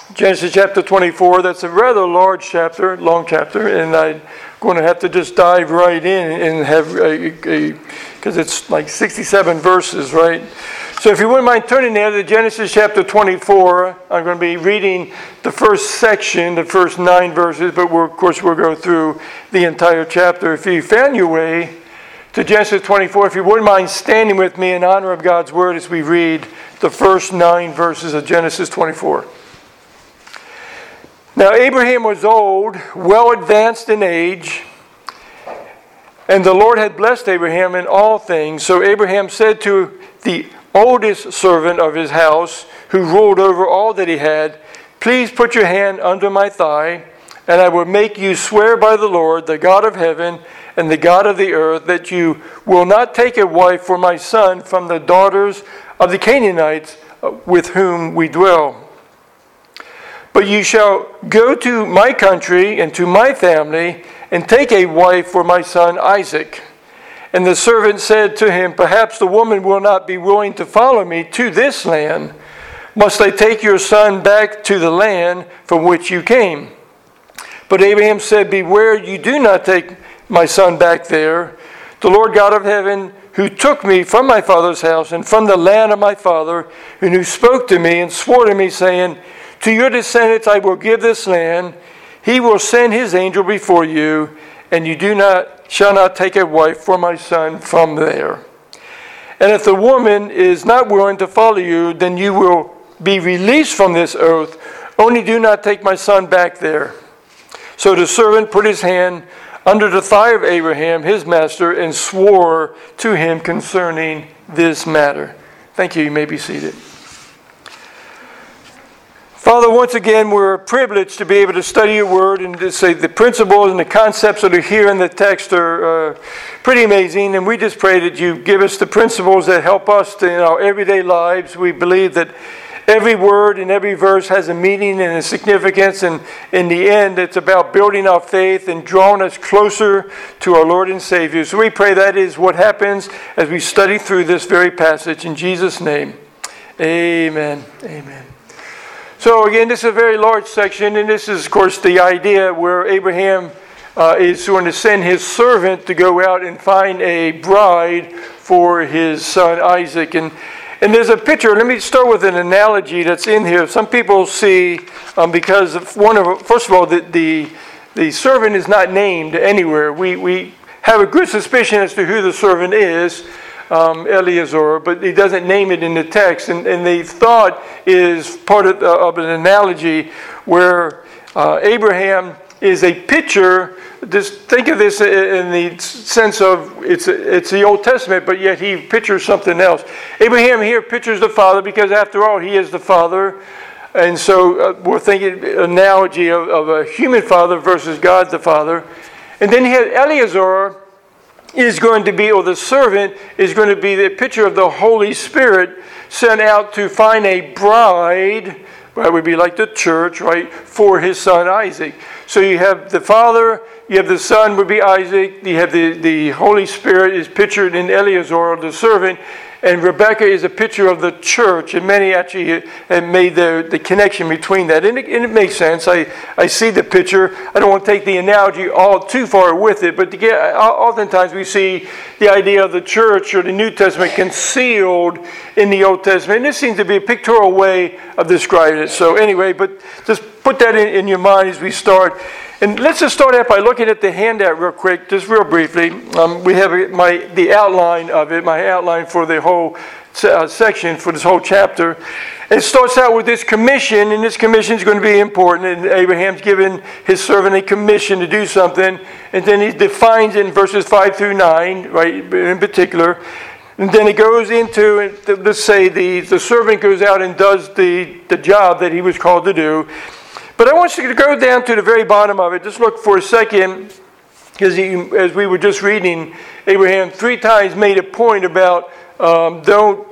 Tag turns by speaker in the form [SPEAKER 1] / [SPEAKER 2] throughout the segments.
[SPEAKER 1] Genesis chapter 24. That's a rather large chapter, long chapter, and I'm going to have to just dive right in and have because it's like 67 verses, right? So if you wouldn't mind turning there to Genesis chapter 24, I'm going to be reading the first section, the first 9 verses, but of course we'll go through the entire chapter. If you found your way to Genesis 24, if you wouldn't mind standing with me in honor of God's word as we read the first 9 verses of Genesis 24. Now Abraham was old, well advanced in age, and the Lord had blessed Abraham in all things. So Abraham said to the oldest servant of his house, who ruled over all that he had, "Please put your hand under my thigh, and I will make you swear by the Lord, the God of heaven and the God of the earth, that you will not take a wife for my son from the daughters of the Canaanites with whom we dwell. But you shall go to my country and to my family and take a wife for my son Isaac." And the servant said to him, "Perhaps the woman will not be willing to follow me to this land. Must I take your son back to the land from which you came?" But Abraham said, "Beware, you do not take my son back there. The Lord God of heaven, who took me from my father's house and from the land of my father, and who spoke to me and swore to me, saying, 'To your descendants I will give this land,' he will send his angel before you, and you shall not take a wife for my son from there. And if the woman is not willing to follow you, then you will be released from this oath. Only do not take my son back there." So the servant put his hand under the thigh of Abraham, his master, and swore to him concerning this matter. Thank you. You may be seated. Father, once again, we're privileged to be able to study your word and to say the principles and the concepts that are here in the text are pretty amazing. And we just pray that you give us the principles that help us in our everyday lives. We believe that every word and every verse has a meaning and a significance. And in the end, it's about building our faith and drawing us closer to our Lord and Savior. So we pray that is what happens as we study through this very passage. In Jesus' name, amen. Amen. So again, this is a very large section, and this is, of course, the idea where Abraham is going to send his servant to go out and find a bride for his son Isaac. And there's a picture. Let me start with an analogy that's in here. Some people see, because first of all, the servant is not named anywhere. We have a good suspicion as to who the servant is. Eliezer, but he doesn't name it in the text. And the thought is part of an analogy where Abraham is a picture. Just think of this in the sense of it's the Old Testament, but yet he pictures something else. Abraham here pictures the Father because, after all, he is the Father. And so we're thinking analogy of a human father versus God the Father. And then he had Eliezer, is going to be, or the servant is going to be the picture of the Holy Spirit sent out to find a bride, that would be like the church, right, for his son Isaac. So you have the Father, you have the Son would be Isaac, you have the Holy Spirit is pictured in Eliezer, the servant, and Rebecca is a picture of the church, and many actually have made the connection between that. And it makes sense. I see the picture. I don't want to take the analogy all too far with it, but oftentimes we see the idea of the church or the New Testament concealed in the Old Testament. And this seems to be a pictorial way of describing it. So anyway, but just put that in your mind as we start. And let's just start out by looking at the handout real quick, just real briefly. We have the outline of it, my outline for the whole section, for this whole chapter. And it starts out with this commission, and this commission is going to be important. And Abraham's given his servant a commission to do something. And then he defines it in verses 5 through 9, right, in particular. And then it goes into, let's say the servant goes out and does the job that he was called to do. But I want you to go down to the very bottom of it. Just look for a second, because as we were just reading, Abraham 3 times made a point about don't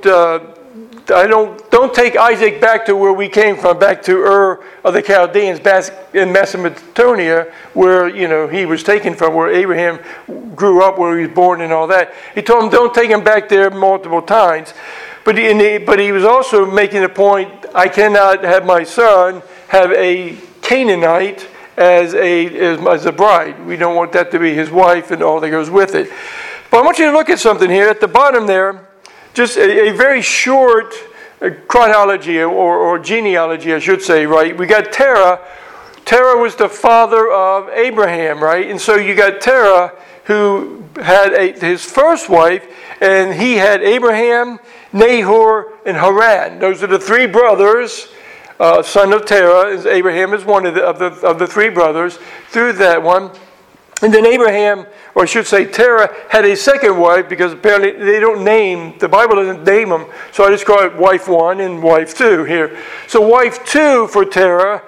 [SPEAKER 1] take Isaac back to where we came from, back to Ur of the Chaldeans, back in Mesopotamia, where he was taken from, where Abraham grew up, where he was born, and all that. He told him, don't take him back there multiple times. But he was also making a point, I cannot have my son have a Canaanite as a bride. We don't want that to be his wife and all that goes with it. But I want you to look at something here. At the bottom there, just a very short chronology or genealogy, I should say, right? We got Terah. Terah was the father of Abraham, right? And so you got Terah, who had his first wife, and he had Abraham, Nahor, and Haran. Those are the three brothers, son of Terah. Abraham is one of the three brothers through that one. And then Abraham, or I should say Terah, had a second wife, because apparently they don't name, the Bible doesn't name them, so I just call it wife 1 and wife 2 here. So wife 2 for Terah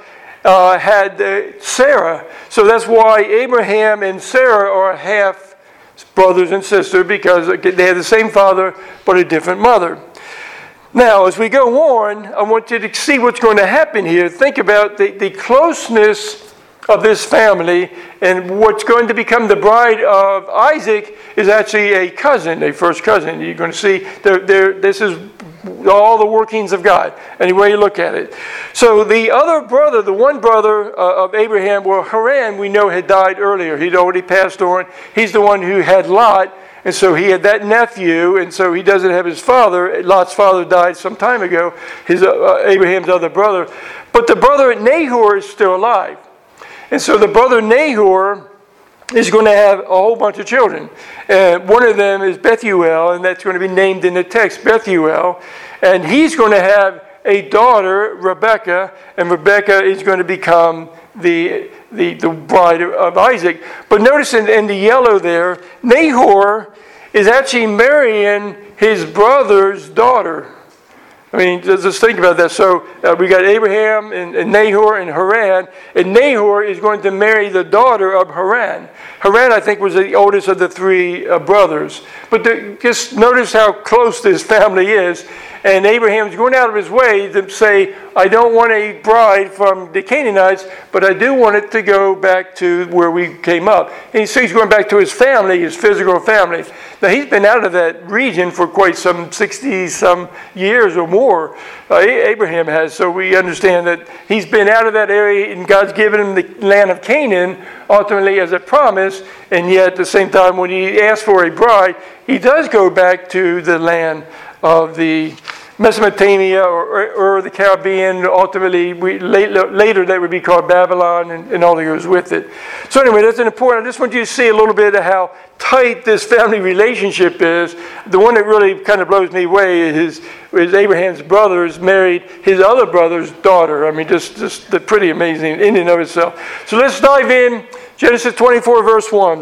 [SPEAKER 1] had Sarah. So that's why Abraham and Sarah are half brothers and sisters, because they had the same father but a different mother. Now, as we go on, I want you to see what's going to happen here. Think about the closeness of this family, and what's going to become the bride of Isaac is actually a cousin, a first cousin. You're going to see this is all the workings of God, any way you look at it. So the other brother, the one brother of Abraham, well, Haran, we know had died earlier. He'd already passed on. He's the one who had Lot, and so he had that nephew, and so he doesn't have his father. Lot's father died some time ago, Abraham's other brother. But the brother Nahor is still alive. And so the brother Nahor is going to have a whole bunch of children. One of them is Bethuel, and that's going to be named in the text, Bethuel. And he's going to have a daughter, Rebekah, and Rebekah is going to become the bride of Isaac. But notice in the yellow there, Nahor is actually marrying his brother's daughter. I mean, just think about that. So we got Abraham and Nahor and Haran, and Nahor is going to marry the daughter of Haran. Haran, I think, was the oldest of the three brothers. But just notice how close this family is. And Abraham's going out of his way to say, I don't want a bride from the Canaanites, but I do want it to go back to where we came up. And so he's going back to his family, his physical family. Now, he's been out of that region for quite some 60-some years or more. Abraham has, so we understand that he's been out of that area, and God's given him the land of Canaan, ultimately as a promise, and yet at the same time, when he asks for a bride, he does go back to the land of the Mesopotamia or the Caribbean. Ultimately, later that would be called Babylon, and all that goes with it. So anyway, that's important. I just want you to see a little bit of how tight this family relationship is. The one that really kind of blows me away is Abraham's brothers married his other brother's daughter. I mean, just pretty amazing in and of itself. So let's dive in. Genesis 24, verse 1.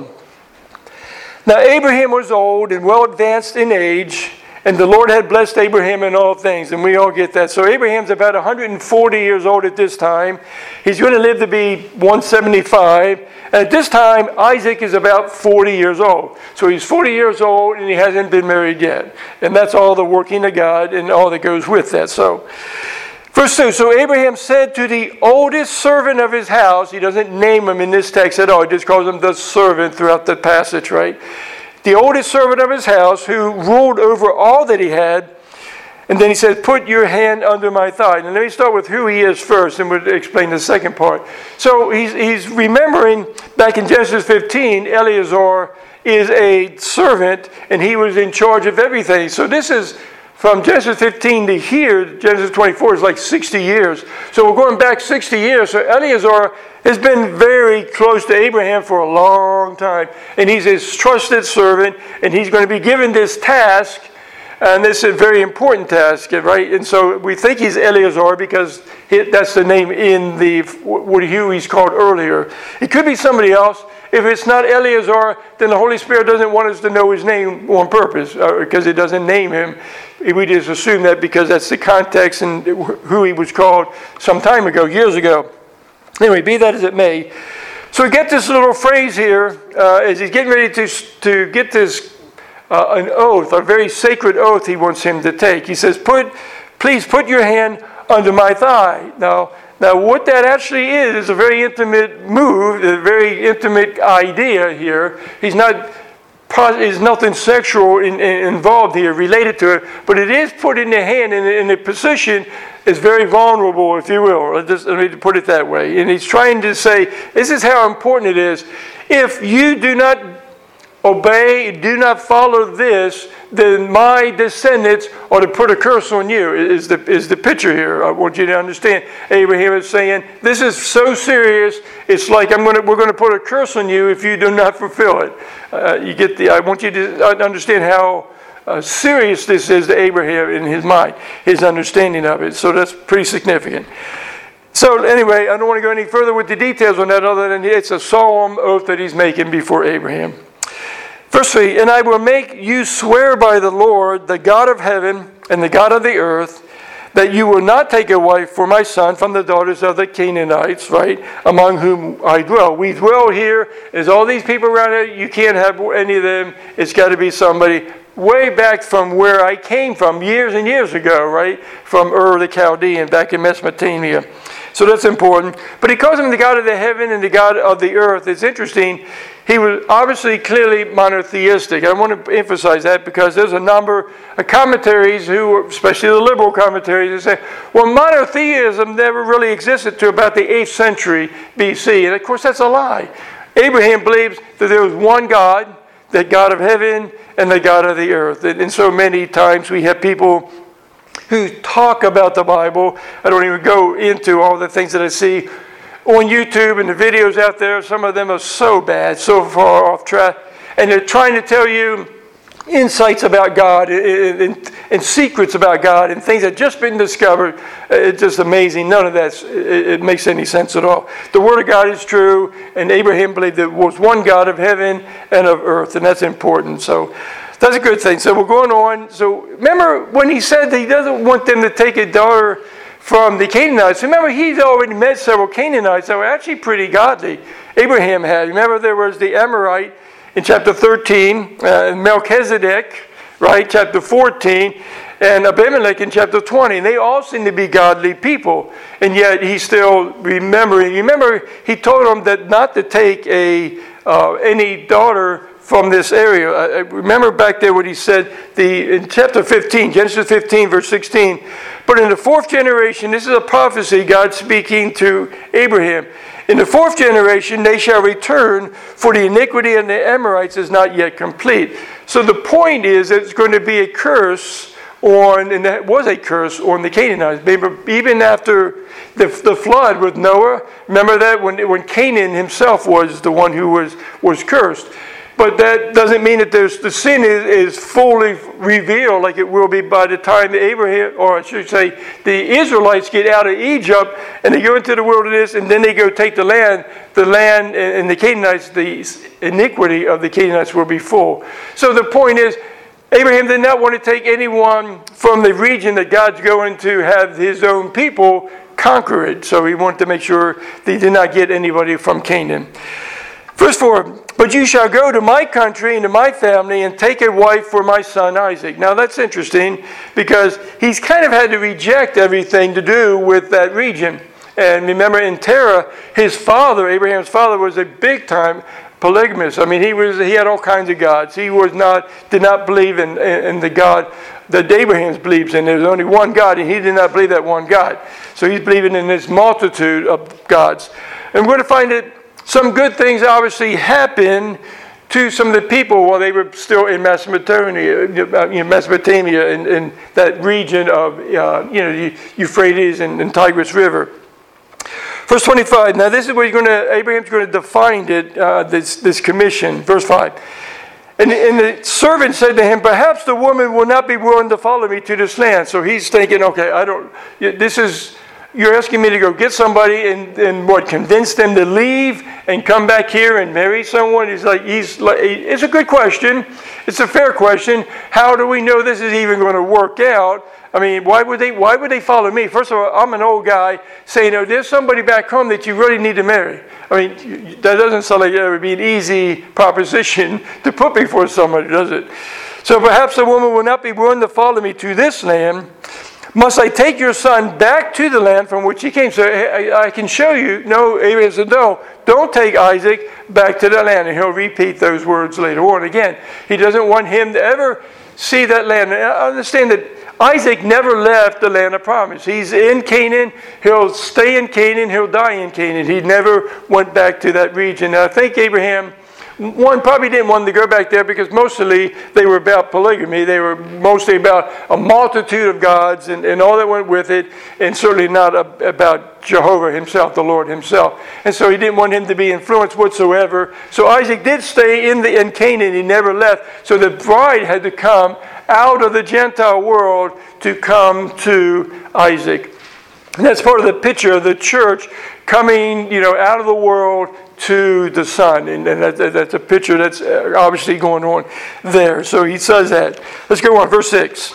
[SPEAKER 1] Now Abraham was old and well advanced in age, and the Lord had blessed Abraham in all things, and we all get that. So Abraham's about 140 years old at this time. He's going to live to be 175. And at this time, Isaac is about 40 years old. So he's 40 years old, and he hasn't been married yet. And that's all the working of God and all that goes with that. So, verse 2, so Abraham said to the oldest servant of his house, he doesn't name him in this text at all, he just calls him the servant throughout the passage, right? The oldest servant of his house, who ruled over all that he had. And then he said, put your hand under my thigh. And let me start with who he is first, and we'll explain the second part. So he's remembering back in Genesis 15, Eleazar is a servant, and he was in charge of everything. So this is from Genesis 15 to here, Genesis 24 is like 60 years. So we're going back 60 years. So Eleazar has been very close to Abraham for a long time. And he's his trusted servant, and he's going to be given this task. And this is a very important task, right? And so we think he's Eleazar because that's the name in who he's called earlier. It could be somebody else. If it's not Eleazar, then the Holy Spirit doesn't want us to know his name on purpose because it doesn't name him. We just assume that because that's the context and who he was called some time ago, years ago. Anyway, be that as it may. So we get this little phrase here as he's getting ready to get this an oath, a very sacred oath he wants him to take. He says, please put your hand under my thigh. Now what that actually is a very intimate move, a very intimate idea here. He's not is nothing sexual involved here, related to it, but it is put in the hand in a position is very vulnerable, if you will. Let me put it that way. And he's trying to say, this is how important it is. If you do not obey, do not follow this, then my descendants are to put a curse on you, is the picture here. I want you to understand. Abraham is saying, this is so serious, it's like we're going to put a curse on you if you do not fulfill it. I want you to understand how serious this is to Abraham in his mind, his understanding of it. So that's pretty significant. So anyway, I don't want to go any further with the details on that other than it's a solemn oath that he's making before Abraham. Verse 3, and I will make you swear by the Lord, the God of heaven and the God of the earth, that you will not take a wife for my son from the daughters of the Canaanites, right, among whom I dwell. We dwell here. There's all these people around here. You can't have any of them. It's got to be somebody way back from where I came from years and years ago, right, from Ur the Chaldean back in Mesopotamia. So that's important. But he calls him the God of the heaven and the God of the earth. It's interesting. He was obviously clearly monotheistic. I want to emphasize that because there's a number of commentaries who, especially the liberal commentaries, that say, well, monotheism never really existed to about the 8th century BC. And of course, that's a lie. Abraham believes that there was one God, the God of heaven and the God of the earth. And so many times we have people who talk about the Bible. I don't even go into all the things that I see on YouTube and the videos out there. Some of them are so bad, so far off track. And they're trying to tell you insights about God and secrets about God and things that have just been discovered. It's just amazing. None of that it makes any sense at all. The Word of God is true, and Abraham believed there was one God of heaven and of earth, and that's important. So that's a good thing. So we're going on. So remember when he said that he doesn't want them to take a daughter from the Canaanites. Remember, he's already met several Canaanites that were actually pretty godly. Abraham had. Remember, there was the Amorite in chapter 13, Melchizedek, right, chapter 14, and Abimelech in chapter 20. And they all seem to be godly people. And yet he's still remembering. Remember, he told them that not to take any daughter from this area. I remember back there what he said in chapter 15, Genesis 15, verse 16. But in the 4th generation, this is a prophecy, God speaking to Abraham. In the 4th generation, they shall return, for the iniquity of the Amorites is not yet complete. So the point is that it's going to be a curse on, and that was a curse on the Canaanites. Even after the flood with Noah, remember that when Canaan himself was the one who was cursed. But that doesn't mean that the sin is fully revealed like it will be by the time Abraham, or I should say, the Israelites get out of Egypt and they go into the wilderness and then they go take the land and the Canaanites, the iniquity of the Canaanites will be full. So the point is, Abraham did not want to take anyone from the region that God's going to have his own people conquer it. So he wanted to make sure they did not get anybody from Canaan. Verse 4, but you shall go to my country and to my family and take a wife for my son Isaac. Now that's interesting because he's kind of had to reject everything to do with that region. And remember in Terah, his father, Abraham's father, was a big time polygamist. I mean, he had all kinds of gods. He did not believe in the God that Abraham believes in. There's only one God, and he did not believe that one God. So he's believing in this multitude of gods. And we're going to find that some good things obviously happened to some of the people while they were still in Mesopotamia, in that region of the Euphrates and Tigris River. Verse 25. Now this is where Abraham's going to define it. This commission. Verse 5. And the servant said to him, perhaps the woman will not be willing to follow me to this land. So he's thinking, okay, you're asking me to go get somebody and convince them to leave and come back here and marry someone? It's a good question. It's a fair question. How do we know this is even going to work out? I mean, why would they follow me? First of all, I'm an old guy saying, there's somebody back home that you really need to marry. I mean, that doesn't sound like it would be an easy proposition to put before somebody, does it? So perhaps the woman will not be willing to follow me to this land. Must I take your son back to the land from which he came? So I can show you. No, Abraham said, no, don't take Isaac back to the land. And he'll repeat those words later on. Again, he doesn't want him to ever see that land. And I understand that Isaac never left the land of promise. He's in Canaan. He'll stay in Canaan. He'll die in Canaan. He never went back to that region. And I think Abraham, one, probably didn't want to go back there because mostly they were about polygamy. They were mostly about a multitude of gods and all that went with it, and certainly not about Jehovah himself, the Lord himself. And so he didn't want him to be influenced whatsoever. So Isaac did stay in Canaan. He never left. So the bride had to come out of the Gentile world to come to Isaac. And that's part of the picture of the church coming, out of the world to the Son. And that's a picture that's obviously going on there. So he says that. Let's go on, verse 6.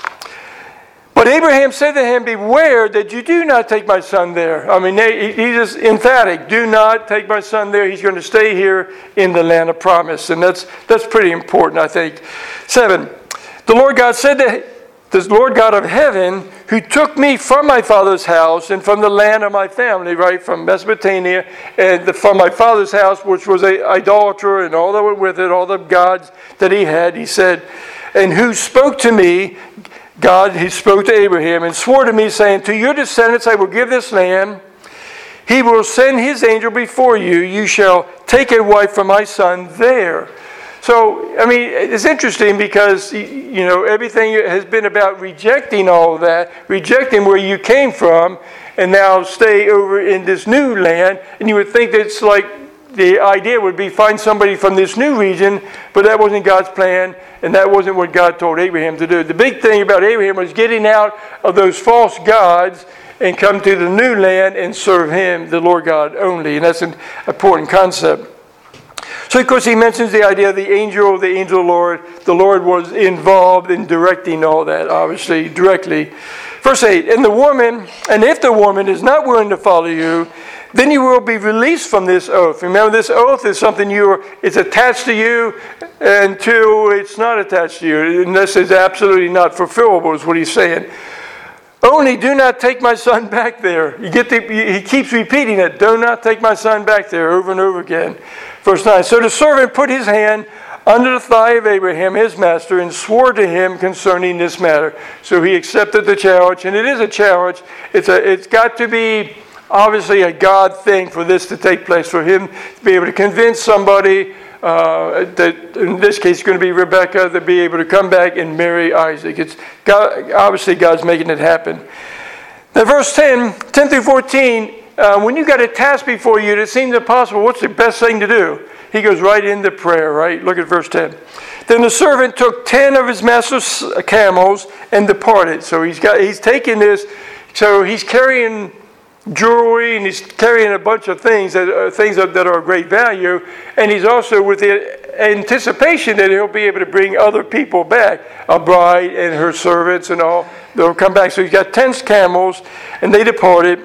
[SPEAKER 1] But Abraham said to him, beware that you do not take my son there. I mean, he's just emphatic. Do not take my son there. He's going to stay here in the land of promise. And that's pretty important, I think. 7. The Lord God said to the Lord God of heaven, who took me from my father's house and from the land of my family, right, from Mesopotamia, and from my father's house, which was an idolater and all that went with it, all the gods that he had, he said, and who spoke to me, God, he spoke to Abraham and swore to me, saying, to your descendants I will give this land. He will send his angel before you. You shall take a wife for my son there. So, I mean, it's interesting because, everything has been about rejecting all of that, rejecting where you came from, and now stay over in this new land. And you would think that it's like the idea would be find somebody from this new region, but that wasn't God's plan, and that wasn't what God told Abraham to do. The big thing about Abraham was getting out of those false gods and come to the new land and serve him, the Lord God only. And that's an important concept. So, of course, he mentions the idea of the angel of the Lord. The Lord was involved in directing all that, obviously, directly. Verse 8, and if the woman is not willing to follow you, then you will be released from this oath. Remember, this oath is something it's attached to you until it's not attached to you. And this is absolutely not fulfillable, is what he's saying. Only do not take my son back there. He keeps repeating it. Do not take my son back there over and over again. Verse 9. So the servant put his hand under the thigh of Abraham, his master, and swore to him concerning this matter. So he accepted the challenge, and it is a challenge. It's got to be obviously a God thing for this to take place, for him to be able to convince somebody that in this case it's going to be Rebekah, to be able to come back and marry Isaac. It's God, obviously God's making it happen. Now verse 10 through 14, when you got a task before you that seems impossible, what's the best thing to do? He goes right into prayer, right? Look at verse 10. Then the servant took 10 of his master's camels and departed. So he's taking this, so he's carrying jewelry, and he's carrying a bunch of things that are of great value, and he's also with the anticipation that he'll be able to bring other people back, a bride and her servants and all. They'll come back. So he's got 10 camels, and they departed.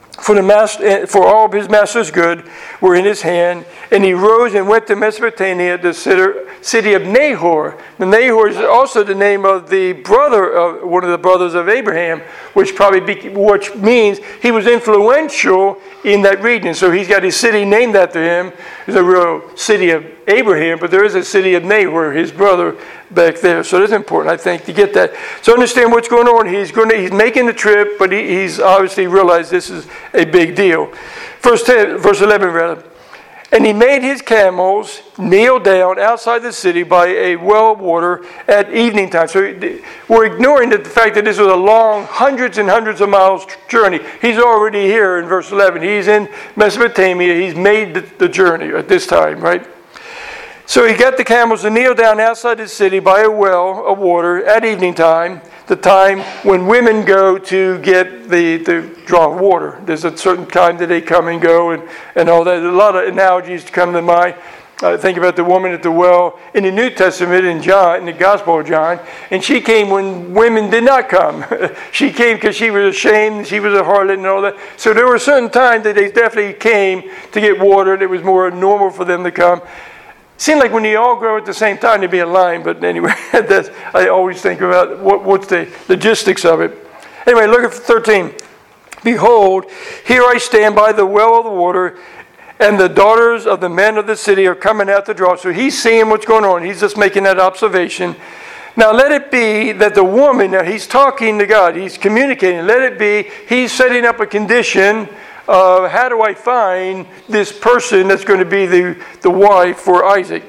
[SPEAKER 1] For all of his master's good were in his hand, and he rose and went to Mesopotamia, the city of Nahor. The Nahor is also the name of the brother of one of the brothers of Abraham, which means he was influential in that region. So he's got his city named after him. It's a real city of Abraham, but there is a city of Nahor, his brother, back there. So it's important, I think, to get that. So understand what's going on. He's making the trip, but he's obviously realized this is a big deal. Verse 11, rather. And he made his camels kneel down outside the city by a well of water at evening time. So we're ignoring the fact that this was a long, hundreds and hundreds of miles journey. He's already here in verse 11. He's in Mesopotamia. He's made the journey at this time, right? So he got the camels to kneel down outside the city by a well of water at evening time, the time when women go to get the draw of water. There's a certain time that they come and go and all that. A lot of analogies come to mind. Think about the woman at the well in the New Testament in the Gospel of John, and she came when women did not come. She came because she was ashamed, she was a harlot and all that. So there were certain times that they definitely came to get water, and it was more normal for them to come. Seemed like when you all grow at the same time, there'd be a line, but anyway, I always think about what's the logistics of it. Anyway, look at 13. Behold, here I stand by the well of the water, and the daughters of the men of the city are coming out to draw. So he's seeing what's going on. He's just making that observation. Now let it be that the woman, now he's talking to God, he's communicating. Let it be, he's setting up a condition of how do I find this person that's going to be the wife for Isaac.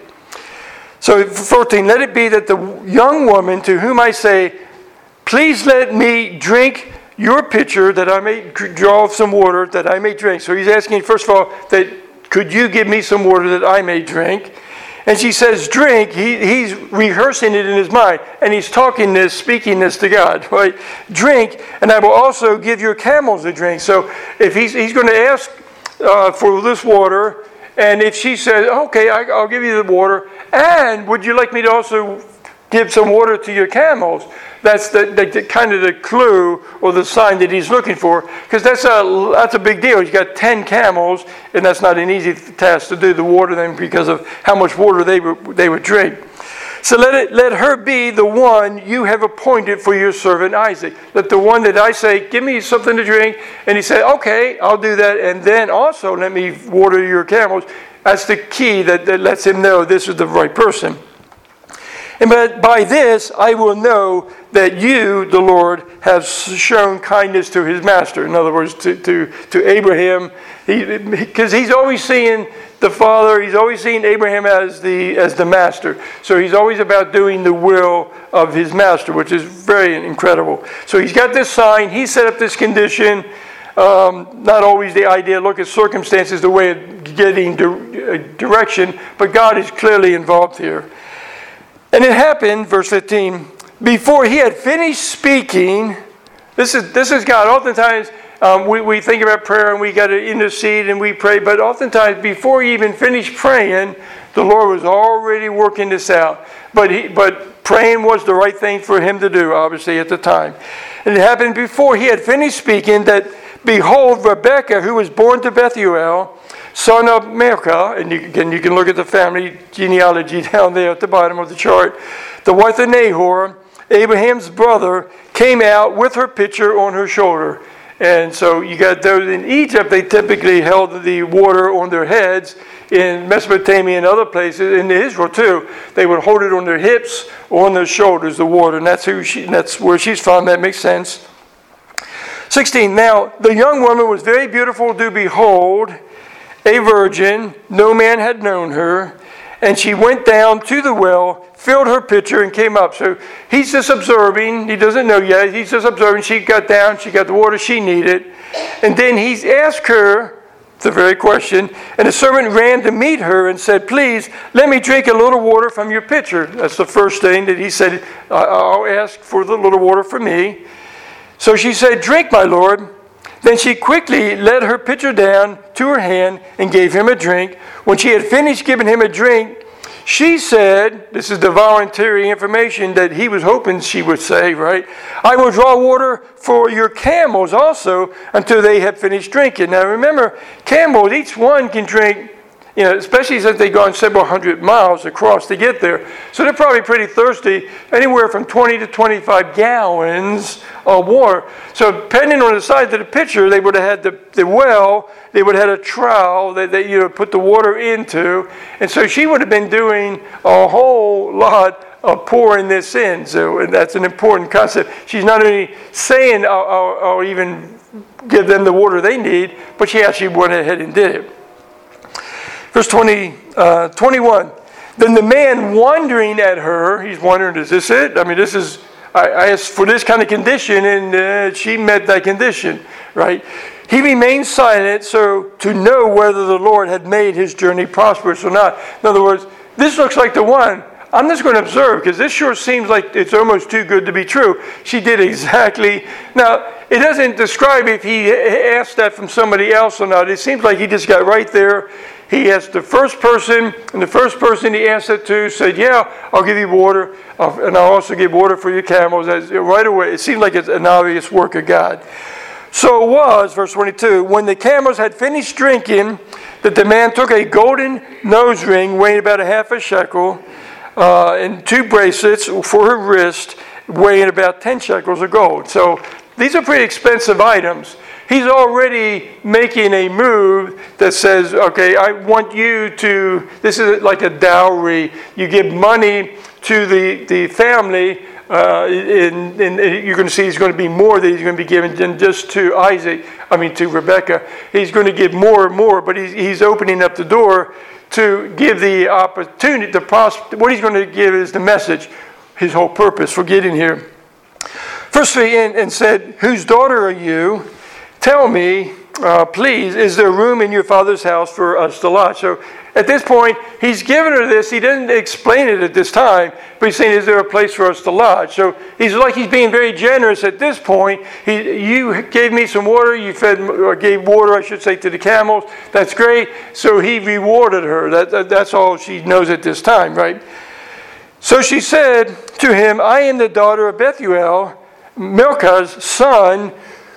[SPEAKER 1] So 14, let it be that the young woman to whom I say, please let me drink your pitcher that I may draw some water that I may drink. So he's asking, first of all, that could you give me some water that I may drink? And she says, drink. He's rehearsing it in his mind. And he's speaking this to God, right? Drink, and I will also give your camels a drink. So if he's going to ask for this water, and if she says, okay, I'll give you the water, and would you like me to also give some water to your camels? That's the kind of the clue or the sign that he's looking for, because that's a big deal. He's got 10 camels, and that's not an easy task to do the water them because of how much water they would drink. So let her be the one you have appointed for your servant Isaac. Let the one that I say, give me something to drink, and he said, okay, I'll do that, and then also let me water your camels. That's the key that lets him know this is the right person. And by this I will know that you, the Lord, have shown kindness to his master. In other words, to Abraham, because he's always seeing the father, he's always seeing Abraham as the master. So he's always about doing the will of his master, which is very incredible. So he's got this sign, he set up this condition. Not always the ideal look at circumstances, the way of getting direction, but God is clearly involved here. And it happened, verse 15, before he had finished speaking. This is God. Oftentimes we think about prayer and we got to intercede and we pray, but oftentimes before he even finished praying, the Lord was already working this out. But praying was the right thing for him to do, obviously, at the time. And it happened before he had finished speaking that, behold, Rebekah, who was born to Bethuel, son of Milcah, and you can look at the family genealogy down there at the bottom of the chart, the wife of Nahor, Abraham's brother, came out with her pitcher on her shoulder. And so you got those in Egypt, they typically held the water on their heads. In Mesopotamia and other places, in Israel too, they would hold it on their hips or on their shoulders, the water. And that's where she's from. That makes sense. 16, now the young woman was very beautiful to behold, a virgin, no man had known her, and she went down to the well, filled her pitcher, and came up. So he's just observing. He doesn't know yet. He's just observing. She got down. She got the water she needed. And then he's asked her the very question, and the servant ran to meet her and said, please, let me drink a little water from your pitcher. That's the first thing that he said, I'll ask for the little water for me. So she said, drink, my lord. Then she quickly let her pitcher down to her hand and gave him a drink. When she had finished giving him a drink, she said, this is the voluntary information that he was hoping she would say, right? I will draw water for your camels also until they have finished drinking. Now remember, camels, each one can drink, especially since they've gone several hundred miles across to get there. So they're probably pretty thirsty, anywhere from 20 to 25 gallons of water. So depending on the size of the pitcher, they would have had the well, they would have had a trowel that they put the water into. And so she would have been doing a whole lot of pouring this in. So that's an important concept. She's not only saying, I'll even give them the water they need, but she actually went ahead and did it. Verse 21. Then the man wondering at her, he's wondering, is this it? I mean, I asked for this kind of condition, and she met that condition, right? He remained silent, so to know whether the Lord had made his journey prosperous or not. In other words, this looks like the one. I'm just going to observe, because this sure seems like it's almost too good to be true. She did exactly. Now, it doesn't describe if he asked that from somebody else or not. It seems like he just got right there. He asked the first person, and the first person he asked it to said, yeah, I'll give you water, and I'll also give water for your camels. Right away, it seems like it's an obvious work of God. So it was, verse 22, when the camels had finished drinking, that the man took a golden nose ring weighing about 1/2 shekel, and 2 bracelets for her wrist weighing about 10 shekels of gold. So these are pretty expensive items. He's already making a move that says, okay, I want you to, this is like a dowry. You give money to the family, and you're going to see he's going to be more that he's going to be given than just to to Rebekah. He's going to give more and more, but he's opening up the door to give the opportunity, what he's going to give is the message, his whole purpose for getting here. Verse 3, and said, whose daughter are you? Tell me, please, is there room in your father's house for us to lodge? So at this point, he's given her this. He didn't explain it at this time, but he's saying, is there a place for us to lodge? So he's being very generous at this point. You gave me some water. You gave water, I should say, to the camels. That's great. So he rewarded her. That's all she knows at this time, right? So she said to him, I am the daughter of Bethuel, Milcah's son,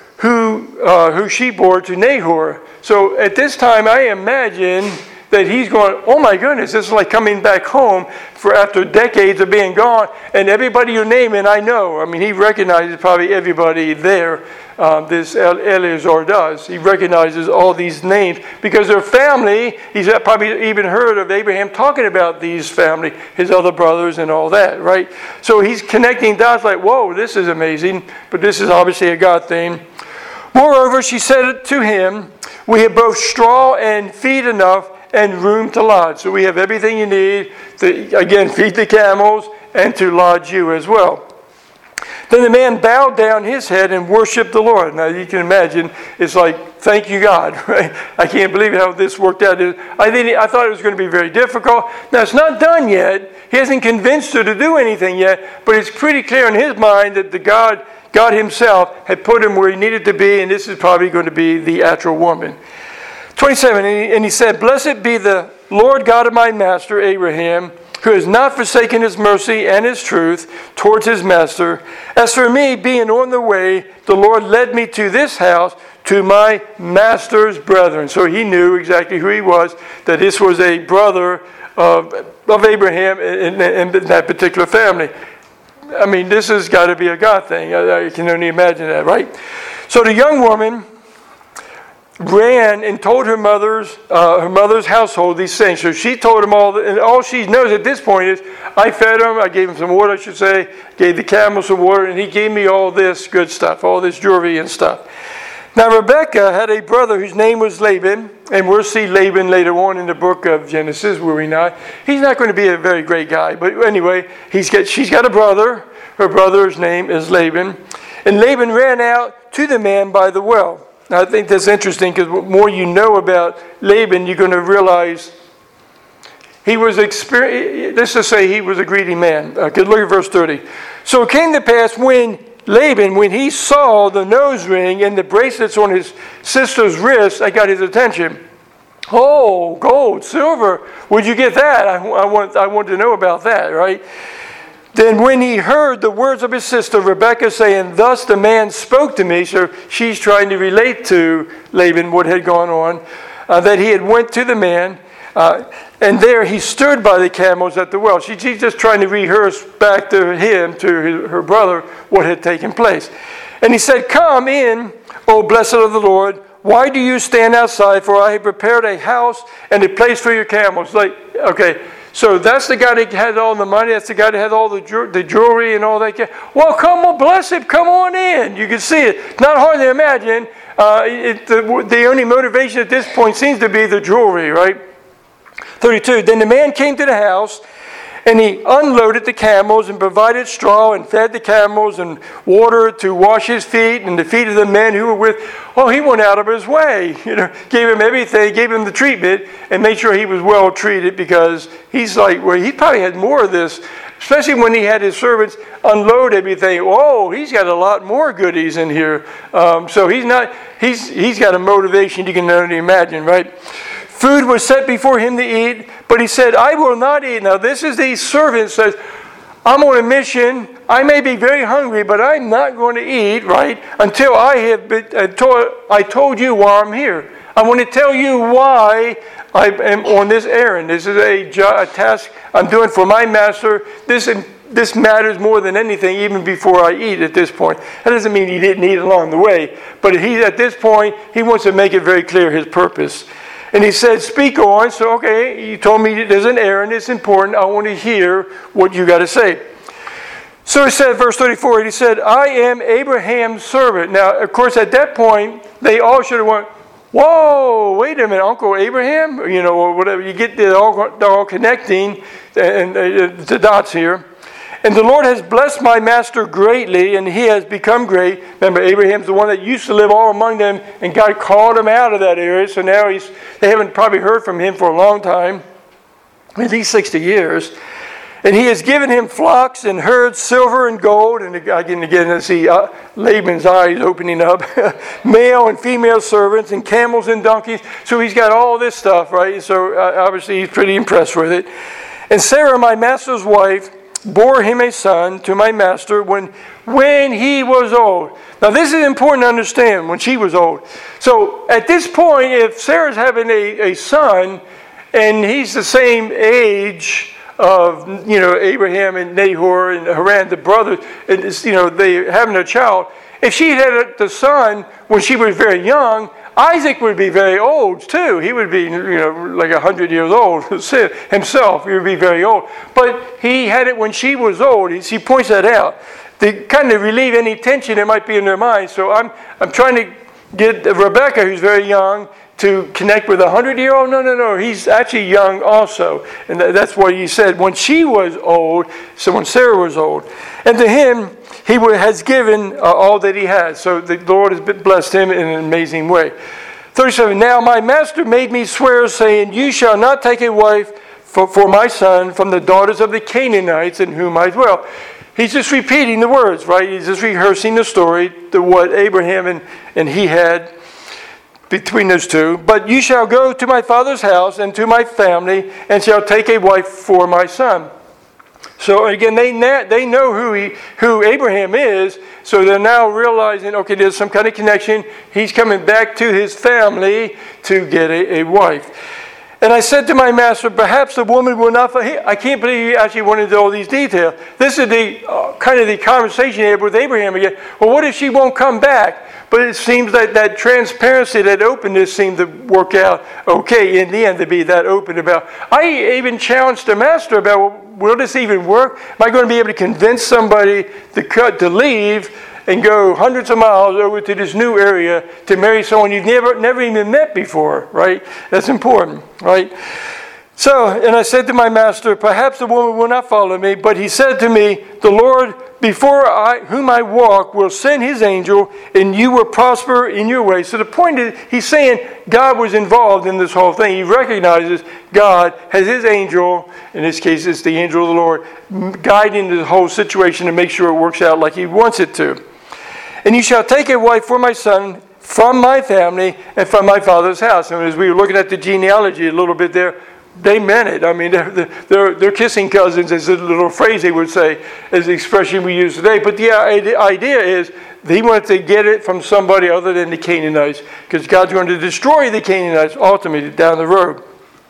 [SPEAKER 1] who she bore to Nahor. So at this time, I imagine that he's going, oh my goodness, this is like coming back home for after decades of being gone, and everybody you name it, I know. I mean, he recognizes probably everybody there. This Eleazar does. He recognizes all these names because their family, he's probably even heard of Abraham talking about these family, his other brothers and all that, right? So he's connecting dots like, whoa, this is amazing, but this is obviously a God thing. Moreover, she said to him, we have both straw and feed enough and room to lodge. So we have everything you need to, again, feed the camels and to lodge you as well. Then the man bowed down his head and worshiped the Lord. Now you can imagine, it's like, thank you, God. Right? I can't believe how this worked out. I thought it was going to be very difficult. Now it's not done yet. He hasn't convinced her to do anything yet, but it's pretty clear in his mind that God himself had put him where he needed to be, and this is probably going to be the actual woman. 27, and he said, blessed be the Lord God of my master Abraham, who has not forsaken his mercy and his truth towards his master. As for me, being on the way, the Lord led me to this house, to my master's brethren. So he knew exactly who he was, that this was a brother of Abraham in that particular family. I mean, this has got to be a God thing. I can only imagine that, right? So the young woman ran and told her mother's household these things. So she told them all, and all she knows at this point is, I fed him, I gave him some water, I should say, gave the camel some water, and he gave me all this good stuff, all this jewelry and stuff. Now Rebekah had a brother whose name was Laban, and we'll see Laban later on in the book of Genesis, will we not? He's not going to be a very great guy, but anyway, she's got a brother. Her brother's name is Laban. And Laban ran out to the man by the well. Now I think that's interesting because the more you know about Laban, you're going to realize let's just say he was a greedy man. Look at verse 30. So it came to pass when he saw the nose ring and the bracelets on his sister's wrist, that got his attention. Oh, gold, silver, where'd you get that? I want to know about that, right? Then when he heard the words of his sister Rebekah saying, thus the man spoke to me, so she's trying to relate to Laban what had gone on, that he had went to the man, and there he stood by the camels at the well. She's just trying to rehearse back to him, to her brother, what had taken place. And he said, come in, O blessed of the Lord. Why do you stand outside? For I have prepared a house and a place for your camels. Like, okay, so that's the guy that had all the money. That's the guy that had all the jewelry and all that. Well, come on, blessed, come on in. You can see it. Not hard to imagine. The only motivation at this point seems to be the jewelry, right? 32, then the man came to the house, and he unloaded the camels and provided straw and fed the camels and water to wash his feet and the feet of the men who were with. Oh, he went out of his way, gave him everything, gave him the treatment, and made sure he was well treated because he's like, well, he probably had more of this, especially when he had his servants unload everything. Oh, he's got a lot more goodies in here. So he's got a motivation you can only imagine, right? Food was set before him to eat, but he said, I will not eat. Now this is the servant says, I'm on a mission. I may be very hungry, but I'm not going to eat, right, until I told you why I'm here. I want to tell you why I am on this errand. This is a task I'm doing for my master. This this matters more than anything, even before I eat at this point. That doesn't mean he didn't eat along the way, but at this point, he wants to make it very clear his purpose. And he said, speak on. So, okay, you told me there's an errand, it's important. I want to hear what you got to say. So he said, verse 34, he said, I am Abraham's servant. Now, of course, at that point, they all should have went, whoa, wait a minute, Uncle Abraham? Or whatever. You get they're all connecting and the dots here. And the Lord has blessed my master greatly, and he has become great. Remember, Abraham's the one that used to live all among them, and God called him out of that area. So now they haven't probably heard from him for a long time, at least 60 years. And he has given him flocks and herds, silver and gold. And again, I see Laban's eyes opening up. Male and female servants and camels and donkeys. So he's got all this stuff, right? So obviously he's pretty impressed with it. And Sarah, my master's wife, bore him a son to my master when he was old. Now this is important to understand, when she was old. So at this point, if Sarah's having a son, and he's the same age of, Abraham and Nahor and Haran, the brothers, and they having a child, if she had the son when she was very young, Isaac would be very old too. He would be, like 100 years old himself. He would be very old. But he had it when she was old. She points that out to kind of relieve any tension that might be in their mind. So I'm trying to get Rebecca, who's very young, to connect with a 100-year-old. No. He's actually young also. And that's what he said. When she was old, so when Sarah was old. And to him, he has given all that he has. So the Lord has blessed him in an amazing way. 37, now my master made me swear, saying, you shall not take a wife for my son from the daughters of the Canaanites in whom I dwell. He's just repeating the words, right? He's just rehearsing the story, what Abraham and he had between those two. But you shall go to my father's house and to my family, and shall take a wife for my son. So again, they know who Abraham is, so they're now realizing, okay, there's some kind of connection. He's coming back to his family to get a wife. And I said to my master, perhaps the woman will not... I can't believe he actually went into all these details. This is the kind of the conversation he had with Abraham again. Well, what if she won't come back? But it seems that transparency, that openness seemed to work out okay in the end, to be that open about... I even challenged the master about, well, will this even work? Am I going to be able to convince somebody to leave and go hundreds of miles over to this new area to marry someone you've never even met before, right? That's important, right? So, and I said to my master, perhaps the woman will not follow me, but he said to me, the Lord, before whom I walk, will send his angel, and you will prosper in your way. So the point is, he's saying God was involved in this whole thing. He recognizes God has his angel, in this case it's the angel of the Lord, guiding the whole situation to make sure it works out like he wants it to. And you shall take a wife for my son from my family and from my father's house. And as we were looking at the genealogy a little bit there, they meant it. I mean, they're kissing cousins, is a little phrase they would say, as the expression we use today. But the idea is he wanted to get it from somebody other than the Canaanites, because God's going to destroy the Canaanites ultimately down the road.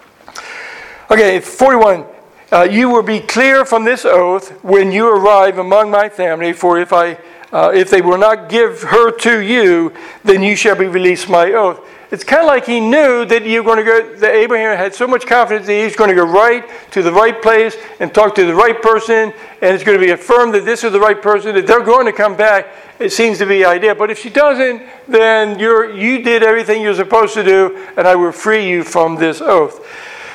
[SPEAKER 1] Okay, 41. You will be clear from this oath when you arrive among my family, for if they will not give her to you, then you shall be released my oath. It's kind of like he knew that that Abraham had so much confidence that he's going to go right to the right place and talk to the right person, and it's going to be affirmed that this is the right person, that they're going to come back. It seems to be the idea. But if she doesn't, then you did everything you're supposed to do, and I will free you from this oath.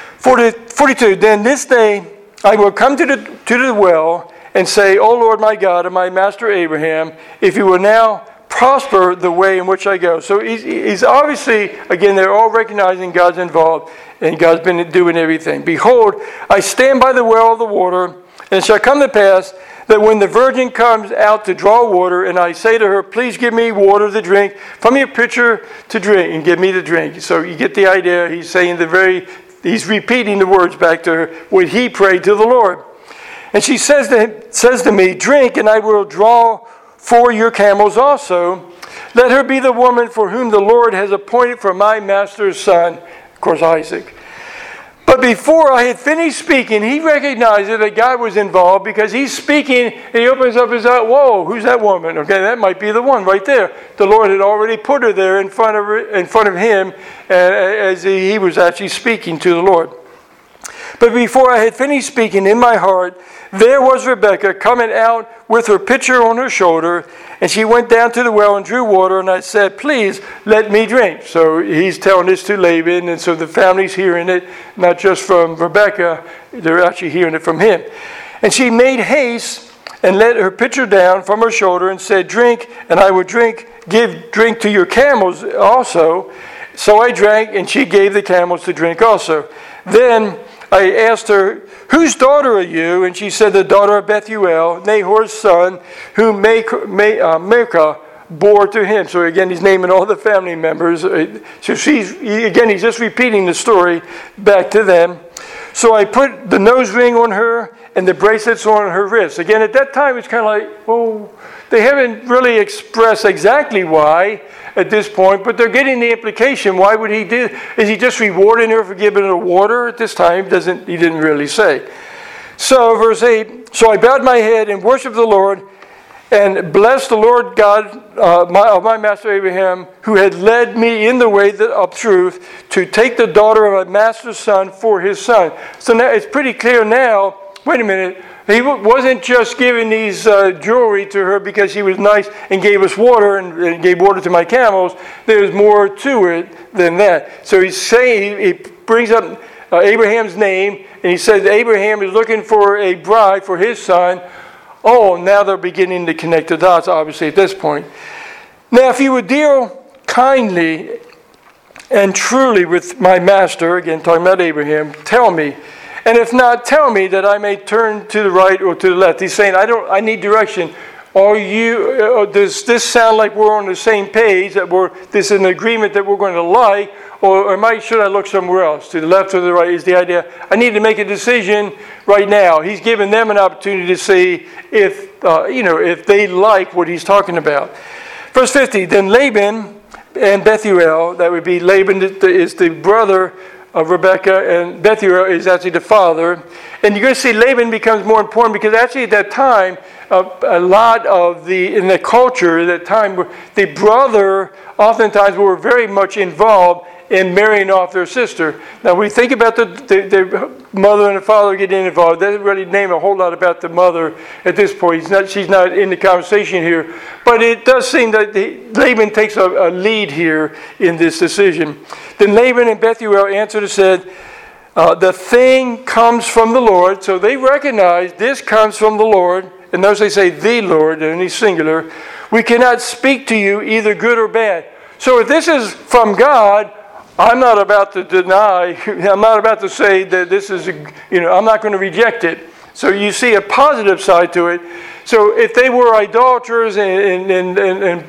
[SPEAKER 1] 42, then this day I will come to the well and say, O Lord my God and my master Abraham, if you will now prosper the way in which I go. So he's obviously, again, they're all recognizing God's involved and God's been doing everything. Behold, I stand by the well of the water, and it shall come to pass that when the virgin comes out to draw water, and I say to her, please give me water to drink, from your pitcher to drink, and give me to drink. So you get the idea. He's saying he's repeating the words back to her when he prayed to the Lord. And she says to me, drink, and I will draw for your camels also. Let her be the woman for whom the Lord has appointed for my master's son, of course, Isaac. But But before I had finished speaking, he recognized that God was involved because he's speaking and he opens up his eye. Whoa, who's that woman? Okay, that might be the one right there. The Lord had already put her there in front of him as he was actually speaking to the Lord. But before I had finished speaking in my heart, there was Rebekah coming out with her pitcher on her shoulder, and she went down to the well and drew water, and I said, please let me drink. So he's telling this to Laban, and so the family's hearing it, not just from Rebekah, they're actually hearing it from him. And she made haste and let her pitcher down from her shoulder and said, drink, and I would give drink to your camels also. So I drank, and she gave the camels to drink also. Then I asked her, whose daughter are you? And she said, the daughter of Bethuel, Nahor's son, whom Milcah bore to him. So again, he's naming all the family members. So he's just repeating the story back to them. So I put the nose ring on her and the bracelets on her wrists. Again, at that time, it's kind of like, oh, they haven't really expressed exactly why at this point, but they're getting the implication. Why would he do? Is he just rewarding her for giving her water at this time? He didn't really say. So verse 8, so I bowed my head and worshiped the Lord and blessed the Lord God of my master Abraham, who had led me in the way of truth to take the daughter of my master's son for his son. So now it's pretty clear now, wait a minute, he wasn't just giving these jewelry to her because she was nice and gave us water and gave water to my camels. There's more to it than that. So he's saying, he brings up Abraham's name, and he says Abraham is looking for a bride for his son. Oh, now they're beginning to connect the dots, obviously, at this point. Now, if you would deal kindly and truly with my master, again, talking about Abraham, tell me. And if not, tell me that I may turn to the right or to the left. He's saying, I need direction. Does this sound like we're on the same page, that this is an agreement that we're going to like, or should I look somewhere else, to the left or the right? Is the idea, I need to make a decision right now. He's giving them an opportunity to see if they like what he's talking about. Verse 50, then Laban and Bethuel, that would be Laban is the brother of Rebekah, and Bethuel is actually the father. And you're going to see Laban becomes more important because actually at that time, a lot of in the culture at that time, the brother oftentimes were very much involved in marrying off their sister. Now we think about the mother and the father getting involved. That doesn't really name a whole lot about the mother at this point. She's not in the conversation here. But it does seem that Laban takes a lead here in this decision. Then Laban and Bethuel answered and said, the thing comes from the Lord. So they recognize this comes from the Lord. And notice they say the Lord, and he's singular. We cannot speak to you either good or bad. So if this is from God, I'm not about to deny, I'm not about to say that this is, I'm not going to reject it. So you see a positive side to it. So if they were idolaters and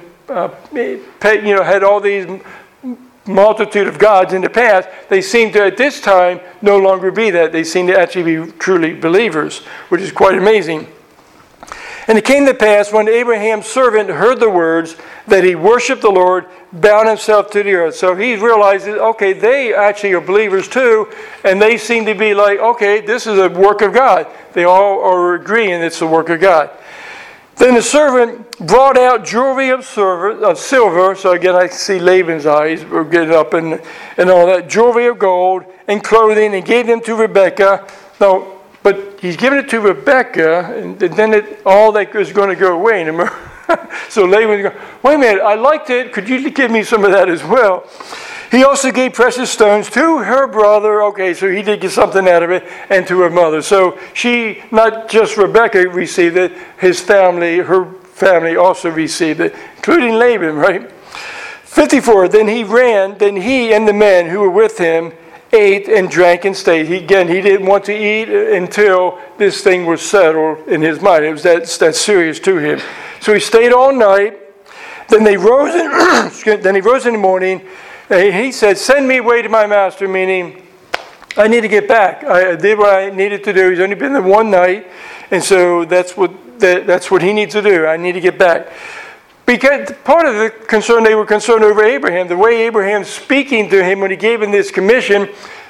[SPEAKER 1] had all these multitude of gods in the past, they seem to at this time no longer be that. They seem to actually be truly believers, which is quite amazing. And it came to pass when Abraham's servant heard the words that he worshiped the Lord, bound himself to the earth. So he realizes, okay, they actually are believers too, and they seem to be like, okay, this is a work of God. They all are agreeing it's the work of God. Then the servant brought out jewelry of silver. So again, I see Laban's eyes were getting up and all that. Jewelry of gold and clothing, and gave them to Rebekah. Now, but he's giving it to Rebekah, and then all that is going to go away. So Laban's going, wait a minute, I liked it. Could you give me some of that as well? He also gave precious stones to her brother. Okay, so he did get something out of it, and to her mother. So she, not just Rebekah received it, her family also received it, including Laban, right? 54, then he and the men who were with him ate and drank and stayed. He didn't want to eat until this thing was settled in his mind. It was that serious to him. So he stayed all night. Then he rose in the morning. And he said, send me away to my master, meaning I need to get back. I did what I needed to do. He's only been there one night. And so that's what he needs to do. I need to get back. Because part of the concern, they were concerned over Abraham. The way Abraham's speaking to him when he gave him this commission,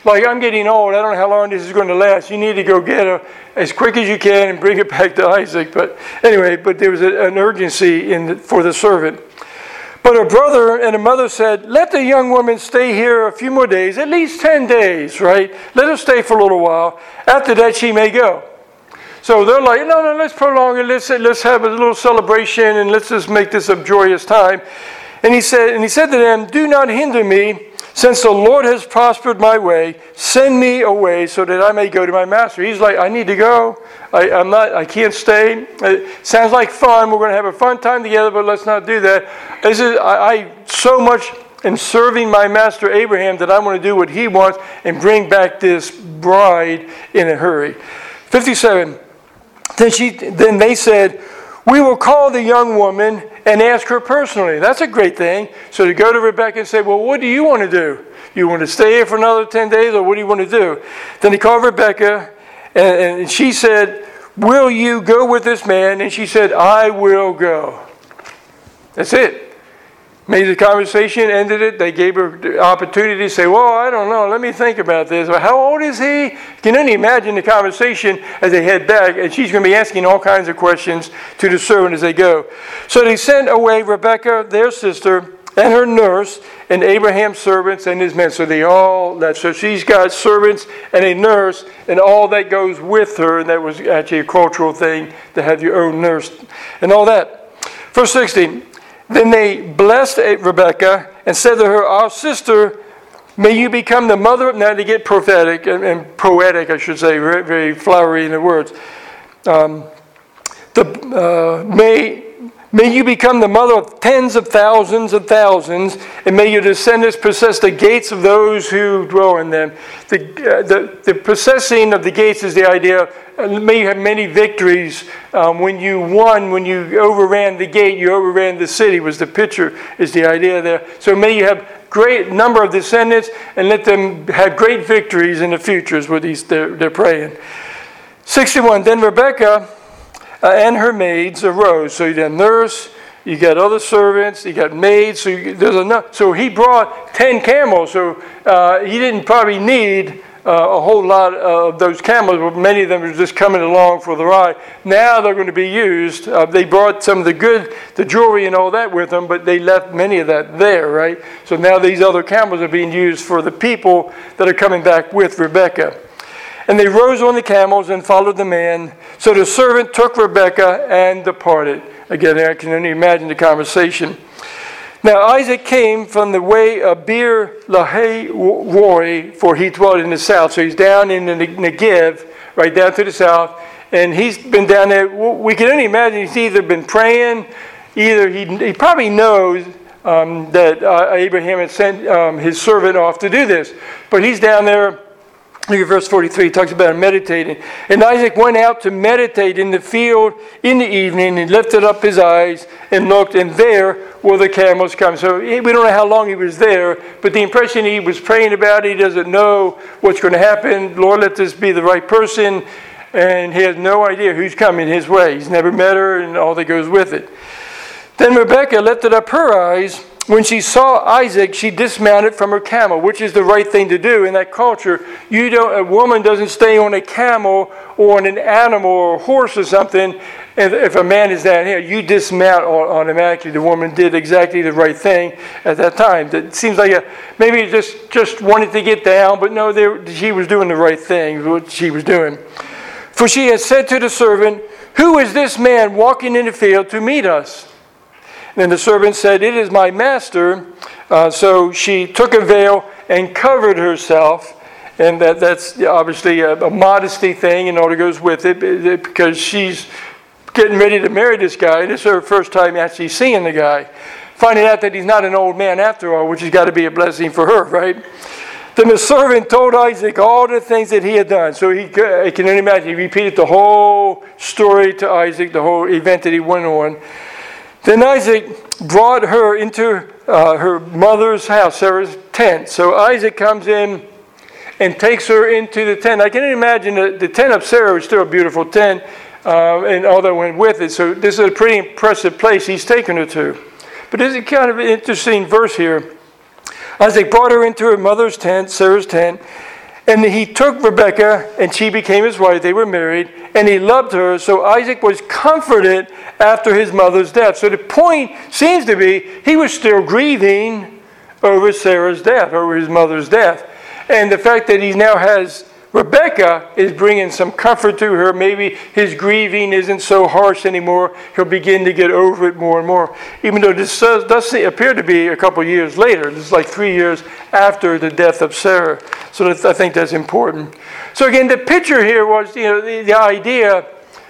[SPEAKER 1] like, I'm getting old. I don't know how long this is going to last. You need to go get her as quick as you can and bring it back to Isaac. But anyway, there was an urgency for the servant. But her brother and her mother said, let the young woman stay here a few more days, at least 10 days, right? Let her stay for a little while. After that, she may go. So they're like, no, let's prolong it. Let's have a little celebration and let's just make this a joyous time. And he said to them, do not hinder me, since the Lord has prospered my way. Send me away so that I may go to my master. He's like, I need to go. I can't stay. It sounds like fun. We're going to have a fun time together, but let's not do that. I so much am serving my master Abraham that I want to do what he wants and bring back this bride in a hurry. 57. Then they said, we will call the young woman and ask her personally. That's a great thing. So to go to Rebekah and say, well, what do you want to do? You want to stay here for another 10 days, or what do you want to do? Then he called Rebekah, and she said, will you go with this man? And she said, I will go. That's it. Made the conversation, ended it. They gave her the opportunity to say, well, I don't know. Let me think about this. Well, how old is he? You can only imagine the conversation as they head back. And she's going to be asking all kinds of questions to the servant as they go. So they sent away Rebekah, their sister, and her nurse, and Abraham's servants and his men. So they all left. So she's got servants and a nurse, and all that goes with her. And that was actually a cultural thing to have your own nurse and all that. Verse 16. Then they blessed Rebekah and said to her, our sister, may you become the mother of, now to get prophetic and poetic, I should say, very, very flowery in the words. May you become the mother of tens of thousands, and may your descendants possess the gates of those who dwell in them. The possessing of the gates is the idea. May you have many victories. When you overran the gate, you overran the city, was the picture, is the idea there. So may you have great number of descendants and let them have great victories in the future is what they're praying. 61, then Rebekah and her maids arose. So you got a nurse, you got other servants, you got maids. So there's enough. So he brought 10 camels. So he didn't probably need a whole lot of those camels, but many of them are just coming along for the ride. Now they're going to be used. They brought some of the jewelry and all that with them, but they left many of that there, right? So now these other camels are being used for the people that are coming back with Rebekah. And they rose on the camels and followed the man. So the servant took Rebekah and departed. Again, I can only imagine the conversation. Now Isaac came from the way of Beer Lahai Roi, for he dwelt in the south. So he's down in the Negev, right down to the south. And he's been down there. We can only imagine he's either been praying, either he probably knows that Abraham had sent his servant off to do this. But he's down there. Look at verse 43, he talks about meditating. And Isaac went out to meditate in the field in the evening and lifted up his eyes and looked, and there were the camels come. So we don't know how long he was there, but the impression he was praying about, he doesn't know what's going to happen. Lord, let this be the right person. And he has no idea who's coming his way. He's never met her and all that goes with it. Then Rebekah lifted up her eyes. When she saw Isaac, she dismounted from her camel, which is the right thing to do in that culture. A woman doesn't stay on a camel or on an animal or a horse or something. If a man is down here, you dismount automatically. The woman did exactly the right thing at that time. It seems like maybe just wanted to get down, but no, she was doing the right thing, what she was doing. For she had said to the servant, who is this man walking in the field to meet us? And the servant said, it is my master. So she took a veil and covered herself. And that's obviously a modesty thing and all that goes with it, because she's getting ready to marry this guy. This is her first time actually seeing the guy. Finding out that he's not an old man after all, which has got to be a blessing for her, right? Then the servant told Isaac all the things that he had done. So I can only imagine, he repeated the whole story to Isaac, the whole event that he went on. Then Isaac brought her into her mother's house, Sarah's tent. So Isaac comes in and takes her into the tent. I can imagine the tent of Sarah was still a beautiful tent, and all that went with it. So this is a pretty impressive place he's taken her to. But this is kind of an interesting verse here. Isaac brought her into her mother's tent, Sarah's tent, And he took Rebekah, and she became his wife. They were married, and he loved her. So Isaac was comforted after his mother's death. So the point seems to be he was still grieving over Sarah's death, over his mother's death. And the fact that he now has Rebekah is bringing some comfort to her. Maybe his grieving isn't so harsh anymore. He'll begin to get over it more and more. Even though this does appear to be a couple years later. This is like 3 years after the death of Sarah. So I think that's important. So again, the picture here was, the idea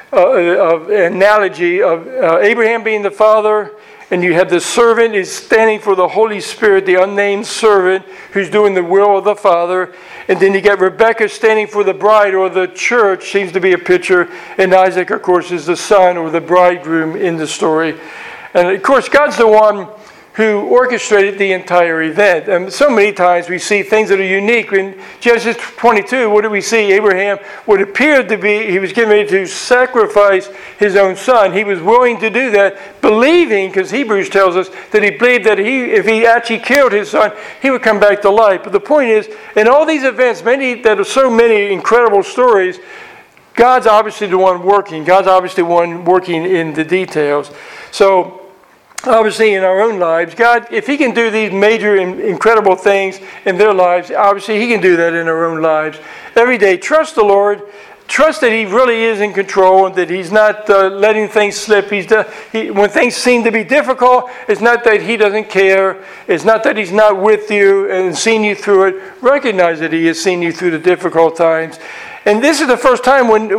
[SPEAKER 1] of analogy of Abraham being the father, and you have the servant is standing for the Holy Spirit, the unnamed servant who's doing the will of the Father. And then you get Rebekah standing for the bride or the church, seems to be a picture. And Isaac, of course, is the son or the bridegroom in the story. And of course, God's the one who orchestrated the entire event. And so many times we see things that are unique. In Genesis 22, what do we see? Abraham, what appeared to be, he was getting ready to sacrifice his own son. He was willing to do that, believing, because Hebrews tells us that he believed that if he actually killed his son, he would come back to life. But the point is, in all these events, that are so many incredible stories, God's obviously the one working. God's obviously the one working in the details. So, obviously, in our own lives, God, if He can do these major, incredible things in their lives, obviously He can do that in our own lives. Every day, trust the Lord. Trust that He really is in control and that He's not letting things slip. When things seem to be difficult, it's not that He doesn't care. It's not that He's not with you and seeing you through it. Recognize that He has seen you through the difficult times. And this is the first time when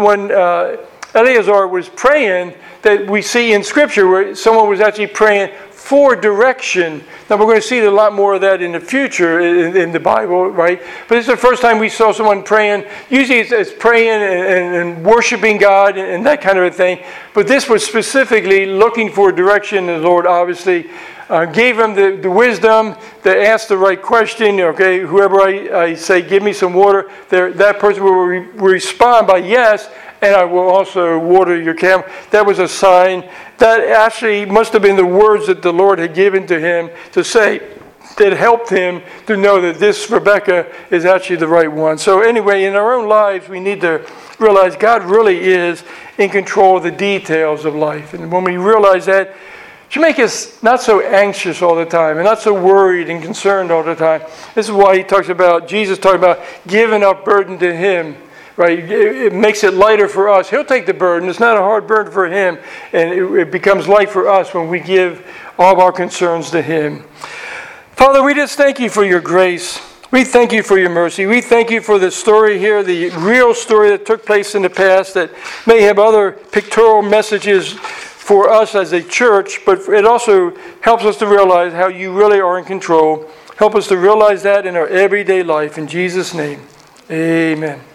[SPEAKER 1] Eleazar was praying that we see in Scripture where someone was actually praying for direction. Now we're going to see a lot more of that in the future in the Bible, right? But this is the first time we saw someone praying. Usually it's praying and worshiping God and that kind of a thing. But this was specifically looking for direction. And the Lord obviously gave him the wisdom to ask the right question. Okay, whoever I say, give me some water, that person will respond by yes, and I will also water your camel. That was a sign. That actually must have been the words that the Lord had given to him to say that helped him to know that this Rebekah is actually the right one. So anyway, in our own lives, we need to realize God really is in control of the details of life. And when we realize that, it should make us not so anxious all the time and not so worried and concerned all the time. This is why Jesus talked about giving up burden to Him. Right? It makes it lighter for us. He'll take the burden. It's not a hard burden for Him. And it becomes light for us when we give all of our concerns to Him. Father, we just thank You for Your grace. We thank You for Your mercy. We thank You for the story here, the real story that took place in the past that may have other pictorial messages for us as a church, but it also helps us to realize how You really are in control. Help us to realize that in our everyday life. In Jesus' name, amen.